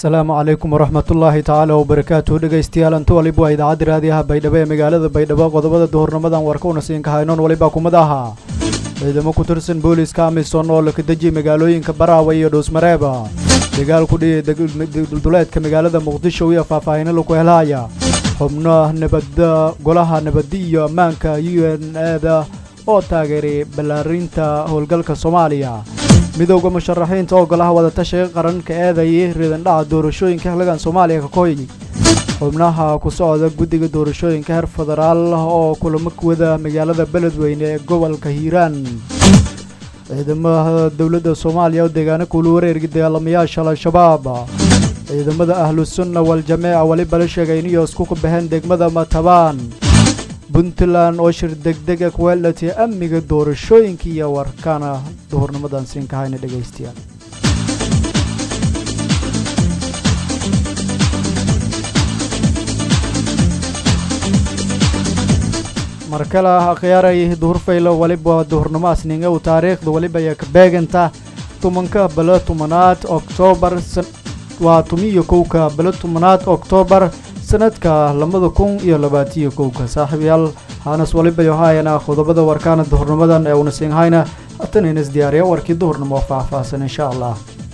السلام عليكم ورحمة الله تعالى وبركاته dhegeystayaal inta waliba waa idaacada raadiyaha Baydhabo ee magaalada Baydhabo qodobada duhurnimadan warka siin ka haynoon waliba kumadaha ciidamo ku tirsan booliska Amisom oo la ka dajiyay magaalooyinka Baraawe iyo Dhoosmareeba dagaal ku dhigay duleedka magaalada Muqdisho iyo faahfaahin lagu helaya xubnaha nabadda golaha nabadda iyo ammaanka UN-da oo taageeray balaarinta howlgalka Soomaaliya midowga musharaxiinta oo golaha wada tashiga qaranka eeday ridan dhaca doorashooyinka xilligan Soomaaliya ka kooyay xubnaha ku socda guddiga doorashooyinka heer federaal oo kulamo ku wada magaalada Beledweyne ee gobolka Hiiraan ciidamada dawladda Soomaaliya oo deegaanka ku wareegay dagaalamayaasha Al-Shabaab ciidamada Ahlus Sunna wal Jamaa waliba la sheegay inay isku baxeen degmada Matabaan Puntland oo shir degdeg ku weelatay amniga doorashooyinka iyo warkana duhurnimadan siin ka hayna dhageystiyaal markala khiyaaray duhur faylo waliba duhurnimo asniinga oo taariikhda waliba ay ka beeganta 10 bilo 10 Oktoobar waa 11 bilo 10 Oktoobar sanadka 2021 saaxiibayaal hanas waliba yohayana qodobada warkaana duhurnimadan ee una siin hayna atana diyaariya warkii duhurnimo faahfaahsan insha Allah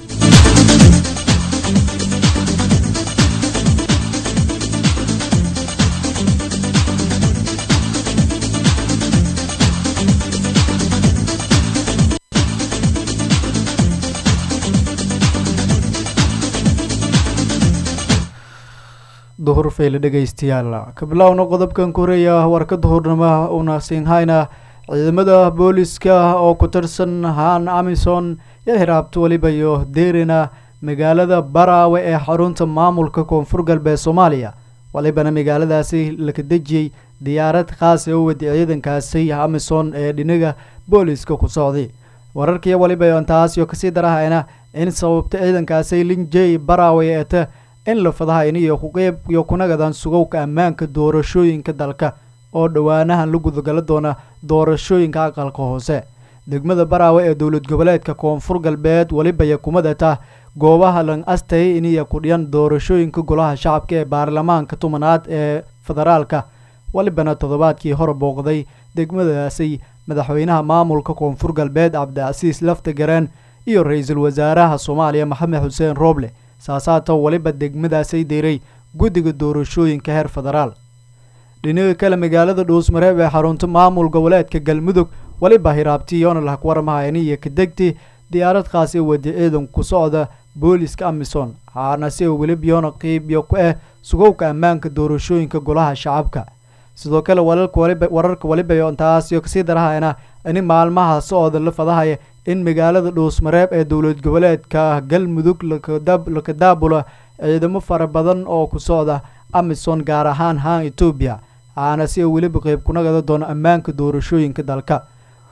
duhur fayl dhageystiyaal ka bilowna qodobkan koreeya warka duhurnimo una siin hayna ciidamada booliska oo ku tirsan Amisom ee hiraabto waliba iyo deerina magaalada Baraawe ee xarunta maamulka koonfur galbeed Soomaaliya waliba magaaladaasi la ka dajiyay diyaarad khaas ah oo wada ciidankaasi Amisom ee dhinaga booliska ku socday wararkii waliba intaas iyo ka sii darahayna in sababta ciidankaasi linjay Baraawe ee in la fadahayn iyo ku qeyb iyo kunagadan sugowka ammaanka doorashooyinka dalka oo dhawaanahan lagu gudagala doona doorashooyinka aqalka hoose degmada Baraawe ee dawlad goboleedka koonfur galbeed waliba ay kumadata goobaha lan astay in ay ku dhiyaan doorashooyinka golaha shacabka ee baarlamaanka tumanaad ee federaalka walibana toddobaadkii hore booqday degmadaasi madaxweynaha maamulka koonfur galbeed Cabdiasiis Laftagareen iyo ra'iisul wasaaraha Soomaaliya Maxamed Xuseen Rooble saasaata waliba degmadaasay deeray guddiga doorashooyinka heer federaal dhinaca kale magaalada Dhoosmareeba ee xarunta maamul goboleedka Galmudug waliba hiraabtiyoona la warmahayn iyo ka degtay diyaarad khaas ah wada ciidan ku socda booliska Amisom haanase waliba qeyb iyo ku ah sugowka ammaanka doorashooyinka golaha shacabka sidoo kale wararka waliba intaas iyo ka sii darahayna in maalmaha socda la fadahay in magaalada Dhoosmareeb ee dawlad goboleedka Galmudug la ka daabula ciidamo fara badan oo ku socda Amisom gaar ahaan Ethiopia aana si waliba qeyb ku nagada doona ammaanka doorashooyinka dalka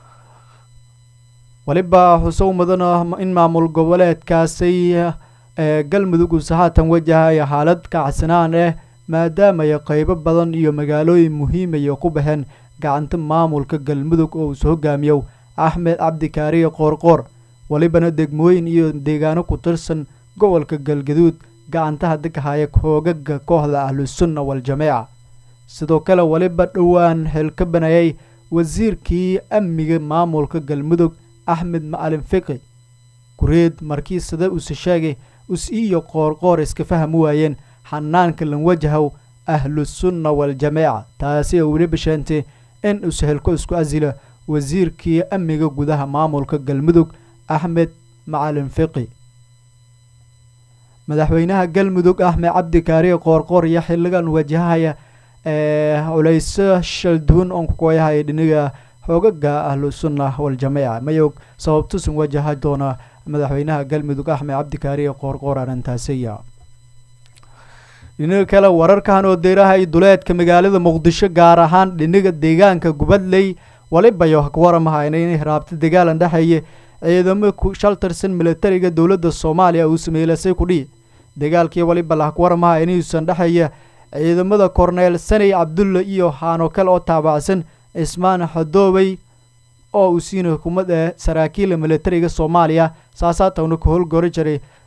waliba xusuumadana in maamul goboleedkaasi Galmudug uu saxatan wajahay xaalad kacsanaan maadaama ay qeybo badan iyo magaalooyin muhiim ah ku baxeen gacanta maamulka Galmudug oo soo hogaamiyo Axmed Cabdi Kaariye Qoorqoor walibana degmooyin iyo deegaano ku tirsan gobolka Galgaduud gacantaha degahaya hoogaga kooxda Ahlus Sunna wal Jamaa sidoo kale waliba dhawaan xilka banayay wasiirkii amniga maamulka Galmudug Axmed Macalin Fiqi kureed markii sida uu sheegay iyo Qoorqoor iska faham waayeen xanaanka lan wajaho Ahlus Sunna wal Jamaa taasi oo waliba sheentay in uu sahalko isku azila wasiirkii amniga gudaha maamulka Galmudug Axmed Macalin Fiqi madaxweynaha Galmudug Axmed Cabdi Kaariye Qoorqoor iyo xilligan wajahaya culayso shalduun oo ku yahay dhinaga xoogaga Ahlus Sunna wal Jamaa mayog sababtu sun wajaha doona madaxweynaha Galmudug Axmed Cabdi Kaariye Qoorqoor arintaasiya dhinaga kale wararkan oo deerahay duleedka magaalada Muqdisho gaar ahaan dhinaga deegaanka Gubadley waliba iyo ka waramahayn in hiraabta dagaalan dhaxay ciidamo ku shaltarsan militariga dawladda Soomaaliya uu sameeyay ku dhii dagaalkii waliba la ka waramahayn in uu dhaxay ciidamada Cornel Sanay Abdulla iyo Hano kale oo taabacsan Ismaan Xadoobay oo uu siino hukuumadda saraakiil militariga Soomaaliya saasaatawna ku howlgori jiray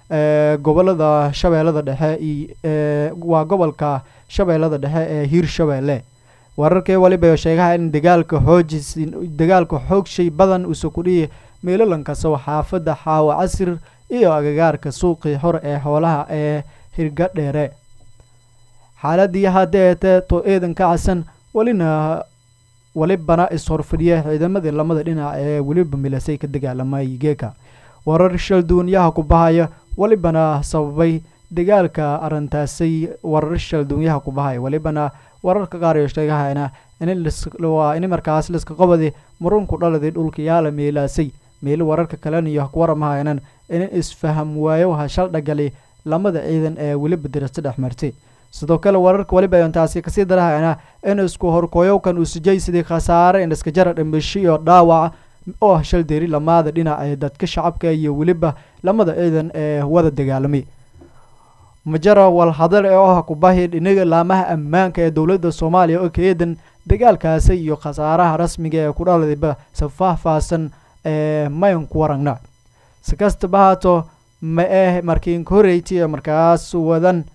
gobolada shabeellada dhexe waa gobolka shabeellada dhexe ee hiirshabeelle wararkii waliba sheegaha in dagaalka xoogshay badan uu sokudhiyay meelalankaasoo xaafadda xaawo casir iyo agagaarka suuqii hore ee xoolaha ee hirga dheere xaaladii hadeete to eedanka casan walibana is-horfadhiya ciidamadii lamada dhinac ee weliba milasay ka dagaalamay geeka warar shalduunyaha ku bahaya walibana sababay dagaalka arintaasay warar shalduunyaha ku bahaya walibana wararka qaar ee sheegahayna in markaas liska qabadi murunku dhaladay dhulka yaala meelaasay meel wararka kalena iyo ku waramahaynan in isfaham waayo hashal dhagali lamada ciidan ee weliba dirasta dhexmartay sidoo kale wararka waliba ay intaasi kasii darahayna in isku horkooyowkan uu sijaysidii khasaare in iska jara dhimasho iyo dhaawac oo hashal deeri lamada dhinac ee dadka shacabka iyo weliba lamada ciidan ee wada dagaalamay majara wal hadal ee ku baahi dhinaga laamaha ammaanka ee dowladda Soomaaliya oo keedan dagaalkaasi iyo khasaaraha rasmiga ee ku dhaladayba safaahfaasan mayn ku waragna sikasta baato ma markiin koreeyay markaas wadan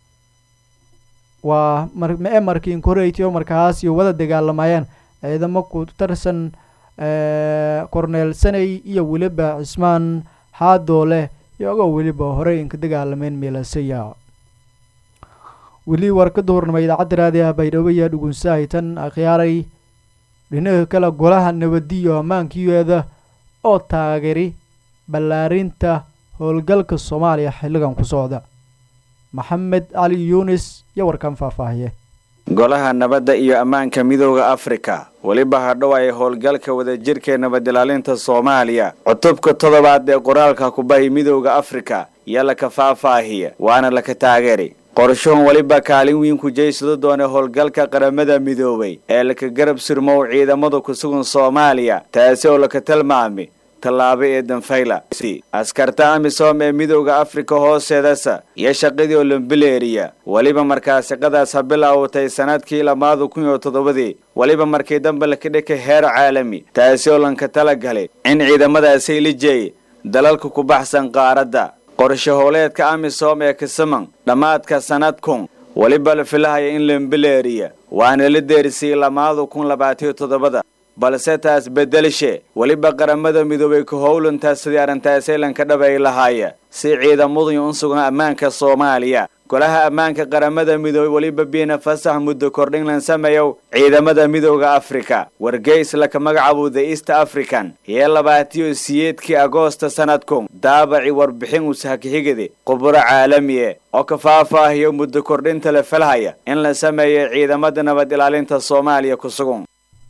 waa markiin koreeyay markaas iyo wada dagaalamayeen ciidamo ku tarsan Cornel Sanay iyo weliba Cismaan Haadole iyagoo weliba hore in ka dagaalameen meelasaya weli warkada hornamay idaacadda raadiyaha Baydhabo iyo dhugunsahaytan akhyaaray dhinaca kala golaha nabadiyo ammaankiyeeda oo taageeri ballaarinta howlgalka Soomaaliya xilligan ku socda Maxamed Ali Yunis iyo warkan faahfaahiye golaha nabadda iyo ammaanka midowga Afrika waliba hadhow ay howlgalka wadajirka nabad ilaalinta Soomaaliya cutubka 7 ee qoraalka ku baahi midowga Afrika yala ka faahfaahiye waana la ka taageeri qorshahan waliba kaalin weyn ku jeysado doona howlgalka qaramada midoobay ee la ka garab surmo ciidamada ku sugan Soomaaliya taasi oo la ka tilmaamay talaabo ee danfayla askarta amisom ee midowga Afrika hooseedasa iyo shaqadii Olympileria waliba markaas shaqadaas bilowday sanadkii 2007 waliba markii dambe la ka dhigay heer caalami taasi oo lanka talagalay in ciidamadaasi lijay dalalka ku baxsan qaaradda qorshe hooleedka amisom ee ka saman dhamaadka sanadkun waliba la filayo in Olympileria waana la deerisay 2027 balse taas bedelishe waliba qaramada midoobay ku howlantaas sidii arintaas lanka dhabay lahaaya si ciidamadu u sugan ammaanka Soomaaliya golaha ammaanka qaramada midoobay waliba biina fasax muddo kordhin lan sameeyo ciidamada midowga Afrika wargeys la ka magacaabo The East African ee 28 Agoosto sanadkun daabaci warbixin u saakixigade quburo caalami oo ka faahfaahiyo muddo kordhinta la falhaya in la sameeyo ciidamada nabad ilaalinta Soomaaliya ku sugan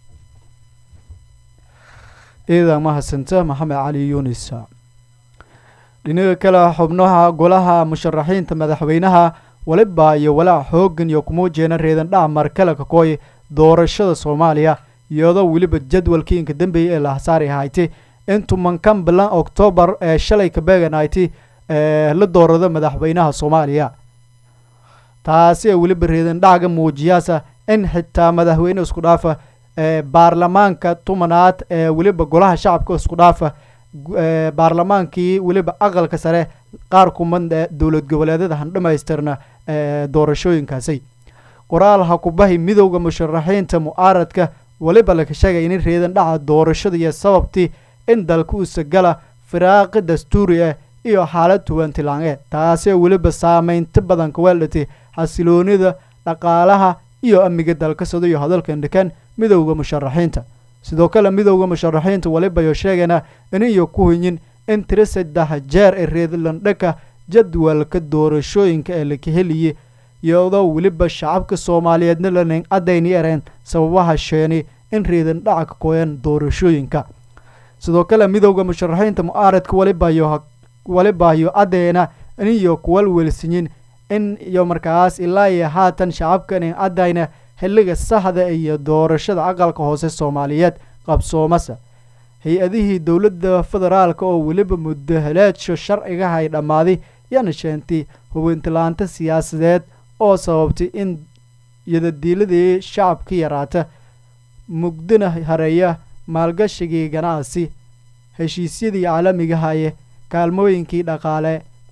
إذا ما هسنته محمد علي يونس dhinaca kale xubnaha golaha musharaxiinta madaxweynaha waliba iyo walaa xoogan iyo kuma jeena reedan dhacmar kala ka kooy doorashada Soomaaliya iyadoo waliba jadwalkii inka dambeeyay ee la hasaari haytay intu mankan bilan October ee shalay ka beeganayti la doorada madaxweynaha Soomaaliya taasi waliba reedan dhaca muujiyaasa in xitaa madaxweyne isku dhaafa baarlamaanka tumanaad ee waliba golaha shacabka isku dhaafa baarlamaankii waliba aqalka sare qaar kuman dawlad goboleedyada han dhameystirna doorashooyinkaasi qoraal ha ku bahi midowga musharaxiinta mu'aaradka waliba la ka sheegay in reedan dhaca doorashada iyo sababtii in dalku u sagala firaaqi dastuuri iyo xaalad tuwantilaange taasi waliba saameynta badan ka weelatay xasiloonida dhaqaalaha iyo amniga dalka sida iyo hadalkan dhakan midowga musharaxiinta sidoo kale midowga musharaxiinta waliba ay sheegayna inay ku hinyin in tirada jeer ee reedan dhaka jadwalka doorashooyinka ee la heliyay iyadoo waliba shacabka Soomaaliyeedna la cadeynayeen sababaha sheeni in reedan dhaca ka kooyan doorashooyinka sidoo kale midowga musharaxiinta mu'aaradka waliba ay cadeeyna inay ku walwalsiin in iyo markaas ilaa iyo haatan shacabka in cadayna xilliga saxda iyo doorashada aqalka hoose Soomaaliyeed qabsoomasa hay-adihii dawladda federaalka oo waliba muddo helaasho sharciga hay dhamaaday yana sheentay hubintilaanta siyaasadeed oo sababtay in yadadiiladii shacabka yaraata mugdina hareeya maalgashigii ganacsi heshiisyadii caalamiga haye kaalmooyinkii dhaqaale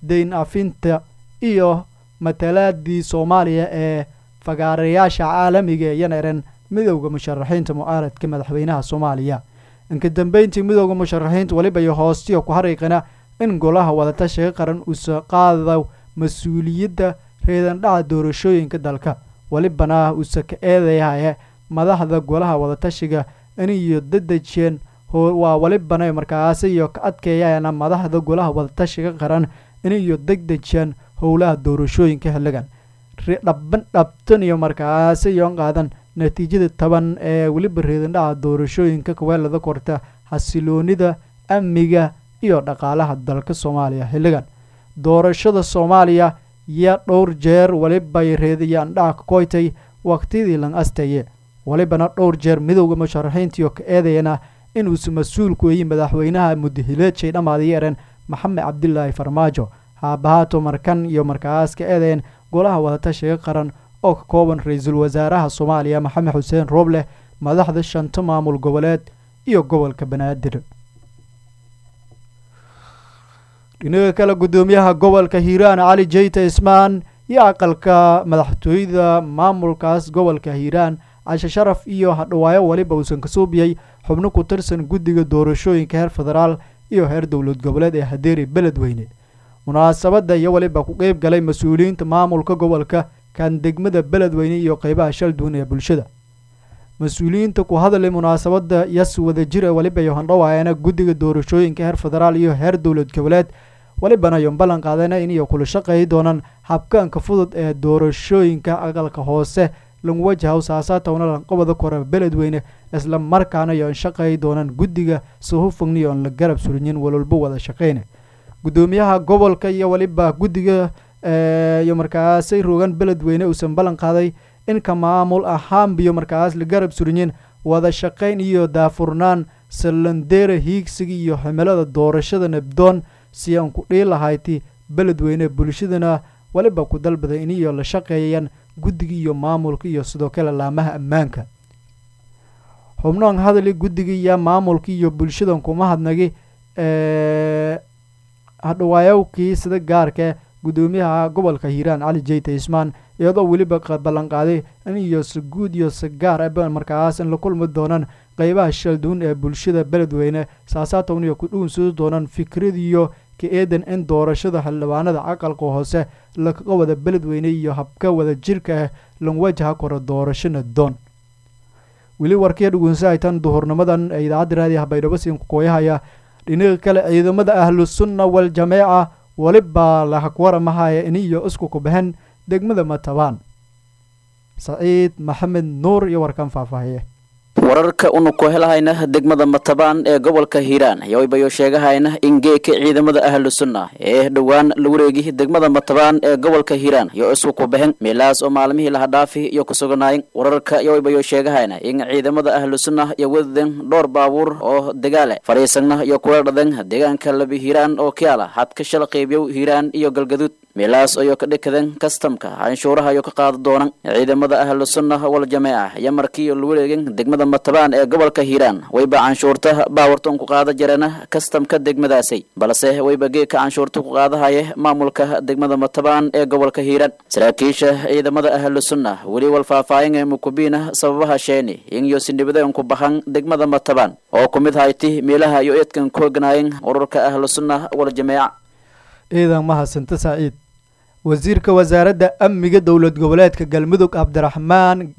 dayn afinta iyo matalaadii soomaaliya ee fagaarayaasha caalamiga ee yanaren midowda musharaxiinta mucaaradka madaxweynaha soomaaliya inka dambeyntii midowda musharaxiinta weliba iyo hoostiyo ku xariiqina in golaha wadatashiga qaran uusa qaado mas-uuliyadda reedandhaca doorashooyinka dalka welibana uusa ka eedayahaye madaxda golaha wadatashiga iniyo dadejeen waa welibana markaasi iyo ka adkeeyayana madaxda golaha wadatashiga qaran iniyo degdejeen howlaha doorashooyinka xilligan dhabtan iyo markaasi iyoon qaadan natiijada 10 ee weliba reedandhaca doorashooyinka kaweelada korta xasiloonida amniga iyo dhaqaalaha dalka soomaaliya xilligan doorashada soomaaliya yaa dhowr jeer welibay reedayaan dhaca ka koytay waqtidii lan astaye welibana dhowr jeer midowda musharaxiintiio ka eedayana inuusa mas-uulku eeyi madaxweynaha mudahileedshay dhammaada yeereen maxamed cabdilaahi farmaajo haabahaato markan iyo markaas ka eedayen golaha wadatashiga qaran oo ka kooban ra-iisul wasaaraha soomaaliya maxamed xuseen rooble madaxda 5 maamul goboleed iyo gobolka banaadir dhinaca kale gudoomiyaha gobolka hiiraan cali jeyte ismaan iyo aqalka madaxtooyada maamulkaas gobolka hiiraan cashe sharaf iyo hadhawaayo weliba uusan ka suubiyey xubno ku tirsan guddiga doorashooyinka heer federaal iyo heer dowlad goboleed ee hadeeri beledweyne munaasabadda iyo weliba ku qeyb galay mas-uuliyiinta maamulka gobolka kan degmada beledweyne iyo qeybaha shalduun ee bulshada mas-uuliyiinta ku hadalay munaasabadda yas wadajir ee weliba iyo handhawaayana guddiga doorashooyinka heer federaal iyo heer dowlad goboleed welibana iyo ballan qaadana iniyo kula shaqeey doonaan habkaanka fudud ee doorashooyinka aqalka hoose lagu wajaha saasaatowna lanqobada kore beledweyne isla markaana iyo shaqeey doonaan guddiga suhufagniyo aan la garab surinyin walwalba wada shaqeyna gudoomiyaha gobolka iyo weliba guddiga iyo markaasay rogan beledweyne uusan ballan qaaday in ka maamul ahaanbiyo markaas la garab surinyin wada shaqeyn iyo daafurnaan salandeera hiigsiga iyo ximilada doorashada nabdoon si aan ku dhihi lahayti beledweyne bulshadana weliba ku dalbaday iniyo la shaqeeyayaan guddiga iyo maamulka iyo sidoo kale laamaha ammaanka xubnoon hadali guddiga iyo maamulka iyo bulshadan kuma hadnagi hadhawaayowkii sida gaarka gudoomiyaha gobolka hiiraan cali jeyte ismaan iyadoo weliba ballan qaaday in iyo si guud iyo si gaar ah markaas in la kulmi doonaan qeybaha shalduun ee bulshada beledweyne saasaatowna iyo ku dhuunsudi doonaan fikradiyo ka eedan in doorashada xildhibaanada aqalka hoose lakaga wada beledweyne iyo habka wada jirka ah lan wajaha koro doorashana doon weli warkii dhugunsa ay tan duhurnimadan ee idaacadda raadiyaha baydhabo siin ku kooyahaya dhinaca kale ciidamada ahlu sunna wal jameeca weliba la hakwaramahaya iniyo isku kubahan degmada matabaan saciid maxamed nuur iyo warkan faahfaahiye wararka unu ku helahayna degmada matabaan ee gobolka hiiraan ayaybayo sheegahayna in geeka ciidamada ahlu sunna ee dhawaan lagu reegi degmada matabaan ee gobolka hiiraan iyo isku ku baxeen meelaas oo maalmihii la dhaafi iyo ku sugnaayeen wararka ayaybayo sheegahayna in ciidamada ahlu sunna iyo wadan dhowr baabuur oo dagaale fariisana iyo kula dhadan deegaanka labi hiiraan oo kiala hadka shal qeybiyo hiiraan iyo galgaduud meelaas oo ka dhikadan kastamka canshuuraha iyo ka qaad doonaan ciidamada ahlu sunna wal jameeca iyo markii lagu wareegin degmada matabaan ee gobolka hiiraan wayba canshuurta baawartan ku qaada jirana kastamka degmadaasay balse wayba geeka canshuurta ku qaadahaye maamulka degmada matabaan ee gobolka hiiraan saraakiisha ciidamada ahlu sunna wali wal faahfaahin ee mukubina sababaha sheeni in iyo sinibadeen ku baxan degmada matabaan oo kumid hayti meelaha iyo eedkan ku ognaayeen ururka ahlu sunna wal jameeca ciidan mahadsanto saciid wasiirka wasaaradda amniga dowlad goboleedka galmudug cabdiraxmaan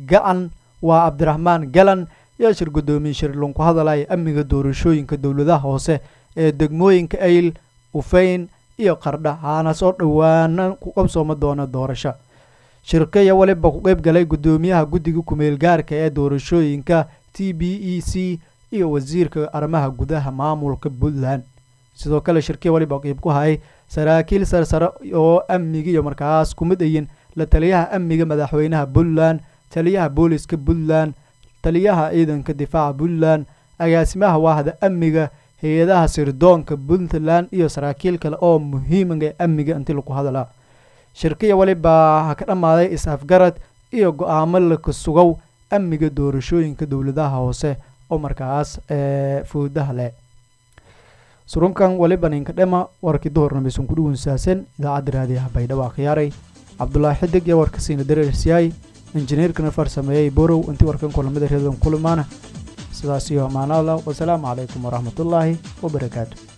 galan yaa shir gudoomiye shirlun ku hadalaya amniga doorashooyinka dowladaha hoose ee degmooyinka ayl ufeyn iyo qardha haana soo dhawaana ku qabsooma doona doorasho shirkaya waliba ku qeyb galay gudoomiyaha guddiga kumeel gaarka ee doorashooyinka TBEC iyo wasiirka arrimaha gudaha maamulka Puntland sidoo kale shirkii waliba qeyb ku hayay saraakiil sarsare oo amniga iyo markaas ku mid yihiin la taliyaha amniga madaxweynaha Puntland taliyaha booliska Puntland taliyaha ciidanka difaaca Puntland agaasimaha waaxda amniga hay'adaha sirdoonka Puntland iyo saraakiil kale oo muhiim ah amniga intii lagu hadalaa shirkii waliba ka dhamaaday is-afgarad iyo go'aamo la sugow amniga doorashooyinka dowladaha hoose oo markaas foodaha leh surunkan waliba ninka dhema warkii duhurnamiisan ku dhuwansaasan idaacadda raadiyaha baydhabo khiyaaray cabdullaahi xidig iyo warkasiina dareersiyay injineerkana farsameeyay borow intii warkan kulamada reedan kulmaana sidaas iyo amaanada wasalaamu calaykum waraxmatullaahi wabarakaatu